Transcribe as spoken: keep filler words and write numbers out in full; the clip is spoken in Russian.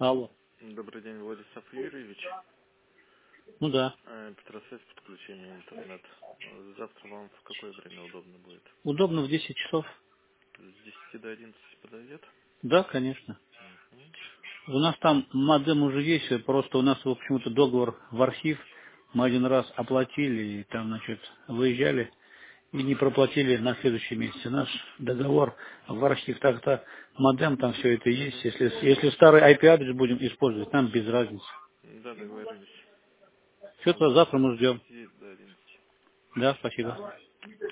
Алло. Добрый день, Владислав Юрьевич. Ну да. Э, Петросвязь, подключение интернет. Э, Завтра вам в какое время удобно будет? Удобно в десять часов? С десяти до одиннадцати подойдет? Да, конечно. Мгм. У нас там модем уже есть, просто у нас его почему-то договор в архив. Мы один раз оплатили, и там, значит, выезжали и не проплатили на следующий месяц. Наш договор в архив, так-то модем, там все это есть. Если, если старый ай пи-адрес будем использовать, нам без разницы. Да, договорились. Что-то Завтра завтра с мы ждем. десяти до одиннадцати. Да, спасибо.